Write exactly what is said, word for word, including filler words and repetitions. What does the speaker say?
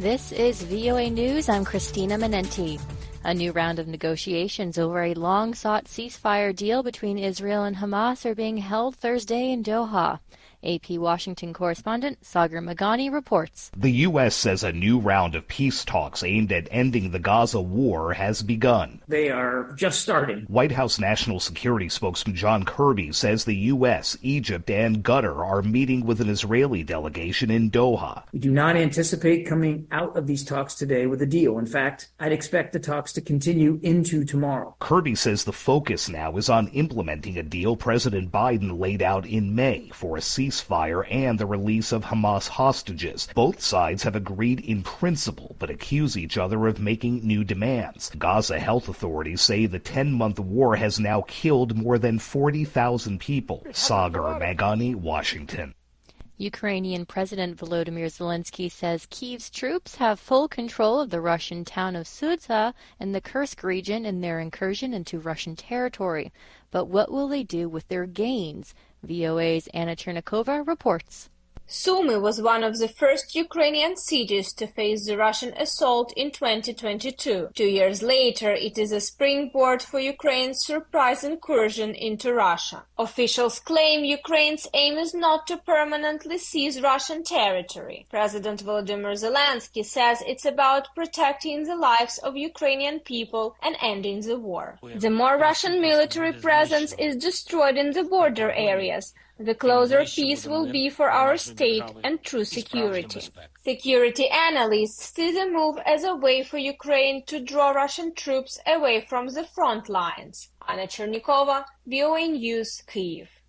This is V O A News. I'm Christina Menenti. A new round of negotiations over a long-sought ceasefire deal between Israel and Hamas are being held Thursday in Doha. A P Washington correspondent Sagar Meghani reports. The U S says a new round of peace talks aimed at ending the Gaza war has begun. They are just starting. White House National Security spokesman John Kirby says the U S, Egypt, and Qatar are meeting with an Israeli delegation in Doha. We do not anticipate coming out of these talks today with a deal. In fact, I'd expect the talks to continue into tomorrow. Kirby says the focus now is on implementing a deal President Biden laid out in May for a ceasefire Ceasefire and the release of Hamas hostages. Both sides have agreed in principle, but accuse each other of making new demands. Gaza health authorities say the ten-month war has now killed more than forty thousand people. Sagar Meghani, Washington. Ukrainian President Volodymyr Zelensky says Kyiv's troops have full control of the Russian town of Sudzha in the Kursk region in their incursion into Russian territory. But what will they do with their gains? V O A's Anna Chernikova reports. Sumy was one of the first Ukrainian cities to face the Russian assault in twenty twenty-two. Two years later, it is a springboard for Ukraine's surprise incursion into Russia. Officials claim Ukraine's aim is not to permanently seize Russian territory. President Volodymyr Zelensky says it's about protecting the lives of Ukrainian people and ending the war. The more Russian military presence is destroyed in the border areas, the closer peace will be for our state and true security. Security analysts see the move as a way for Ukraine to draw Russian troops away from the front lines. Anna Chernikova, V O A News, Kyiv.